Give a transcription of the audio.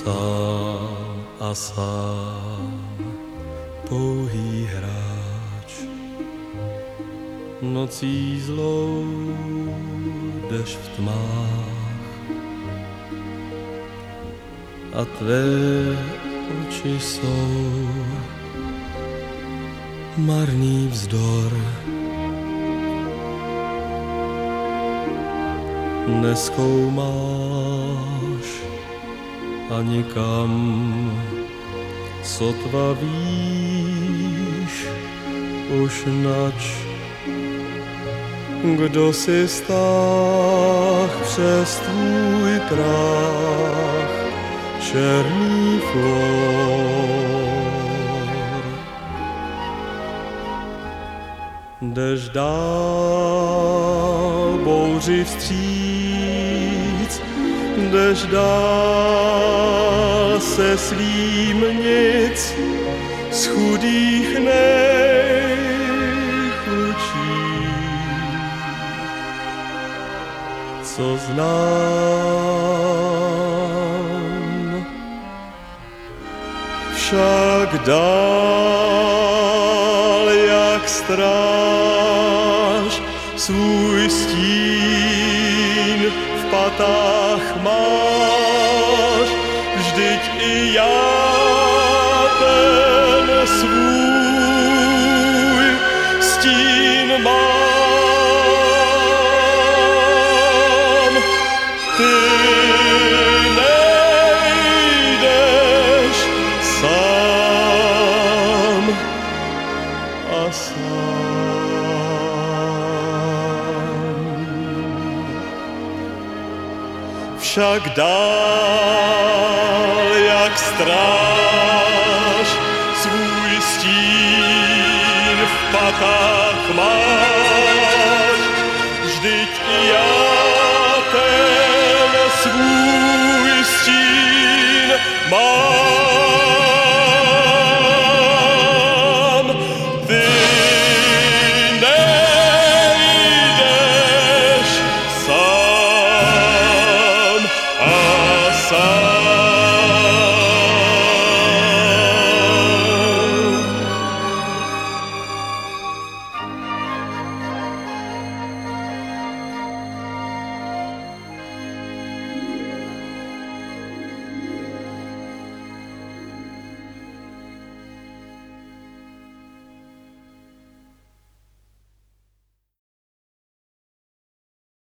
sám a sám, pouhý hráč. Nocí zlou jdeš v tmách a tvé oči jsou marný vzdor. Nezkoumáš ani kam, sotva víš už nač. Kdo si stáh přes tvůj prach černý flor. Jdeš dál bouři vstříc, jdeš dál se svým nic z chudých nejchudší, co znám. Však dál jak stráž svůj stín v patách máš, vždyť i já ten svůj stín mám. Ty nejdeš sám a sám. Však dál jak stráž svůj stín v patách máš,